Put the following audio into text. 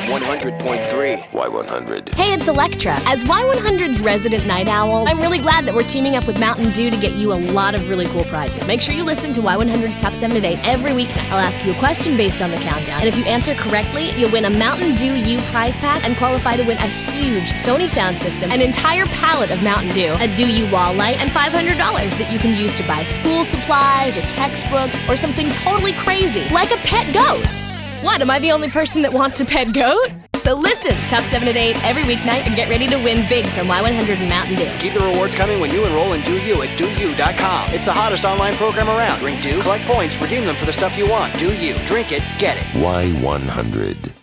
100.3 Y100. Hey, it's Electra. As Y100's resident night owl, I'm really glad that we're teaming up with Mountain Dew to get you a lot of really cool prizes. Make sure you listen to Y100's Top 7 to Date every weeknight. I'll ask you a question based on the countdown, and if you answer correctly, you'll win a Mountain Dew U prize pack and qualify to win a huge Sony sound system, an entire pallet of Mountain Dew, a Dew U wall light, and $500 that you can use to buy school supplies or textbooks or something totally crazy, like a pet goat. What, am I the only person that wants a pet goat? So listen, Top 7 to Date every weeknight and get ready to win big from Y100 and Mountain Dew. Keep the rewards coming when you enroll in Do You at DoYou.com. It's the hottest online program around. Drink Dew, collect points, redeem them for the stuff you want. Do You. Drink it, get it. Y100.